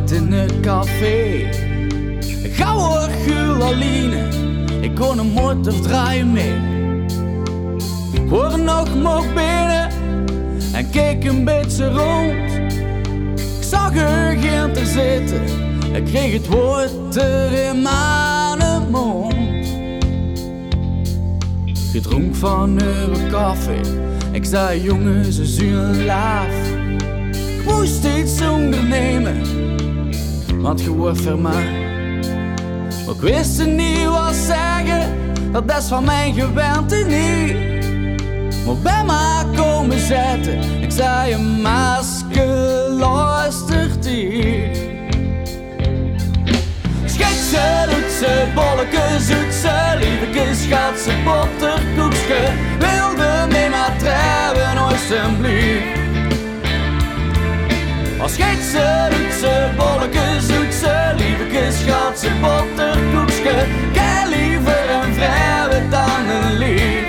uit in het café. Gauw gul Aline, ik kon een moord of draaien mee. Ik hoor nog mocht binnen en keek een beetje rond. Ik zag er geen te zitten, ik kreeg het woord er in mijn mond. Je dronk van uw koffie, ik zei jongens, ze zijn een laaf. Ik moest iets ondernemen, want je wordt vermaakt. Maar ik wist er niet wat zeggen, dat is van mijn gewente niet. Maar bij mij komen zitten, ik zei een masker luistert hier. Schikse, doetse, bolleke, zoetse, lieveke, schatse, botterkoekske. Wilde mee maar treven, alsjeblieft. Als schikse, doetse, bolleke, zoetse, lieveke, schatse, botterkoekske. Kei liever een vrijwe dan een lief.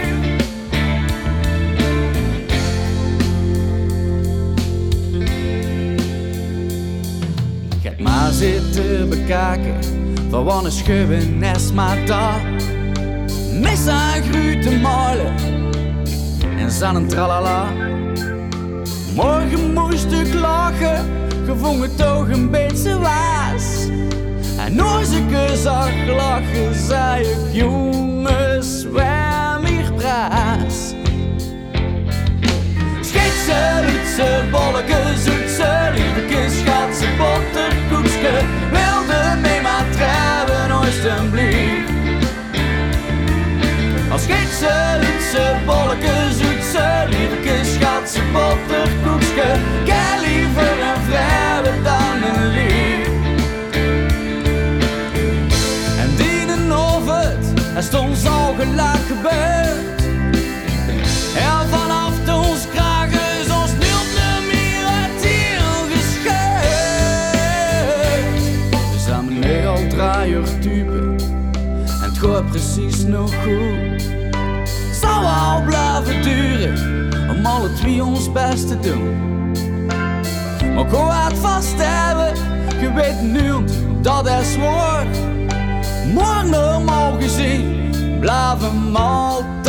Maar zitten bekijken van wanneer schubben is maar dat. Mis aan grote molen en zan een tralala. Morgen moest ik lachen, gevonden toch een beetje waas. En als ik er zag lachen, zei ik jongens, zwem hier praat. Schikse, doetse, bolleke, zoetse, lieveke, schatse, botterkoekske. Wilde mee maar treven, alsjeblieft. Als schikse, doetse, bolleke, zoetse, lieveke, schatse, botterkoekske. Kei liever een vrijwe dan een lief. En die een oven, er stond zo gelijk gebeurd. En vanaf ons kragen is ons niet meer uit hier gescheurd. We zijn meneer al 3 uur typen en het gaat precies nog goed. Het zal wel blijven duren om alle 2 ons best te doen. Maar ik ga het vast hebben, je weet nu dat is waar. Morgen normaal gezien blijven we altijd.